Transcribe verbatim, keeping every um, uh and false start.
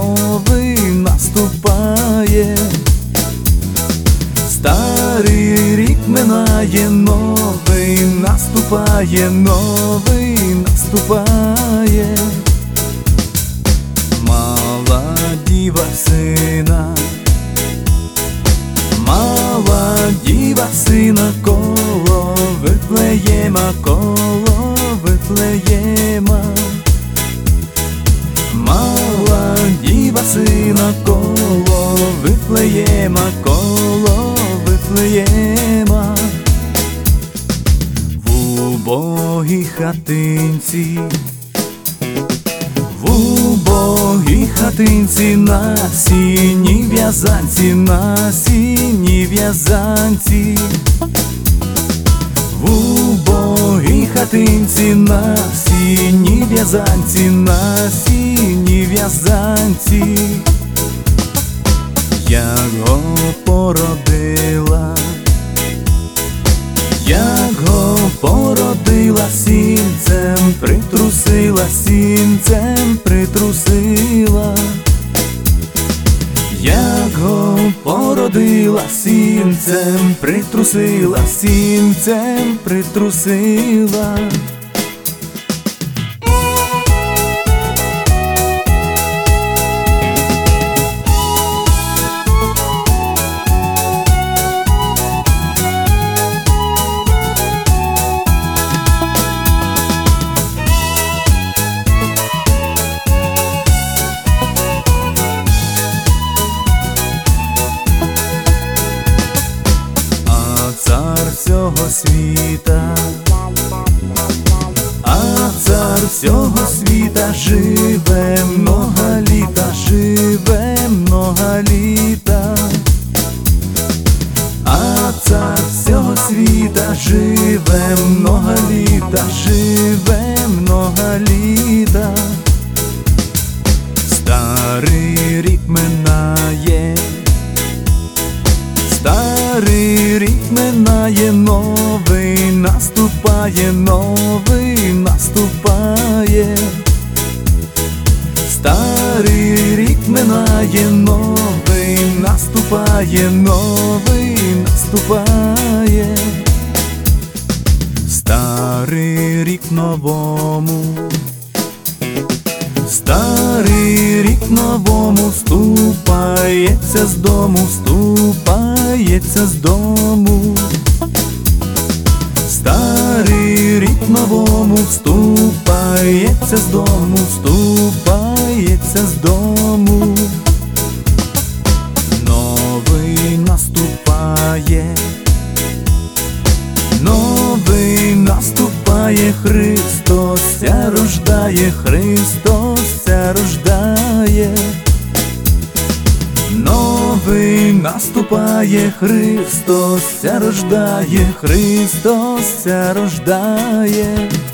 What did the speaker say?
новий наступає. Старий рік минає, новий наступає, новий наступає. Мала діва сина, мала діва сина, коло Вифлеєма, коло Вифлеєма. Мала діва сина, коло Вифлеєма, коло Вифлеєма. В убогій хатинці, в убогій хатинці, на сіній в'язанці, на сіній в'язанці. В убогій хатинці, на сіній в'язанці, на сіній в'язанці. Як го породила, як го породила, сінцем притрусила, сінцем притрусила. Як го породила, сінцем притрусила, сінцем притрусила. Всього світа, а цар всього світа живе много літа, живе много літа. А цар всього світа живе много літа, живе много літа. Старий рік минає, старий рік минає, новий наступає, новий наступає. Старий рік минає, новий наступає, новий наступає. Старий рік новому, старий рік новому, ступається з дому, ступається з дому. Старий рік новому, ступається з дому, ступається з дому. Новий наступає, новий наступає, Христос ся рождає, Христос ся рождає. Новий наступає, Христос ся рождає, Христос ся рождає.